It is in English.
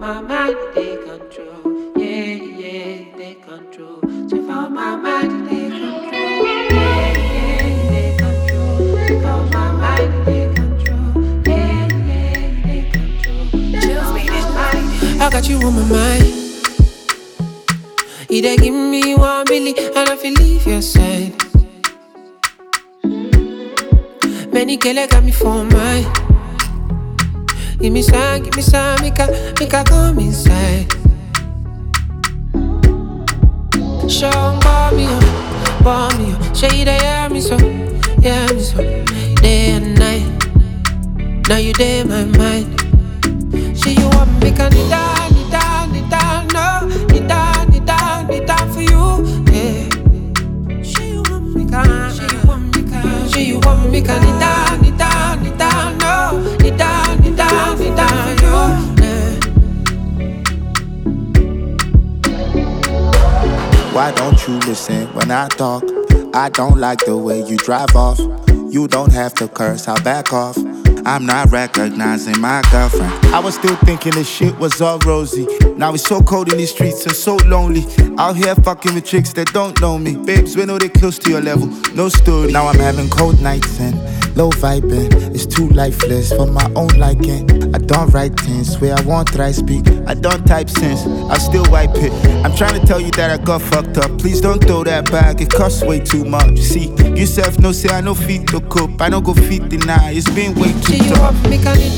my mind, they control. Yeah, yeah, they control. So for my mind, they control. Yeah, yeah, they control. So for my mind, they control. Yeah, yeah, they control. Chills me this mind. I got you on my mind. You dey give me 1 million and I feel leave your side. Many girls got me for mine. Give me some, make I come inside. Show me up. Show you they hear me so, day and night. Now you there in my mind. Say you want me, make I need down, no, need down for you, yeah. Say you want me, make I need down, no, need down for you, yeah. Why don't you listen when I talk? I don't like the way you drive off. You don't have to curse, I'll back off. I'm not recognizing my girlfriend. I was still thinking this shit was all rosy. Now it's so cold in these streets and so lonely. Out here fucking with chicks that don't know me. Babes, we know they close to your level, no story. Now I'm having cold nights and low vibing. It's too lifeless for my own liking. I don't write things where I want I speak. I don't type sense, I still wipe it. I'm trying to tell you that I got fucked up. Please don't throw that back, it costs way too much. See, yourself no say I no fit to cope. I don't go fit deny, it's been way too tough. You want me, make I need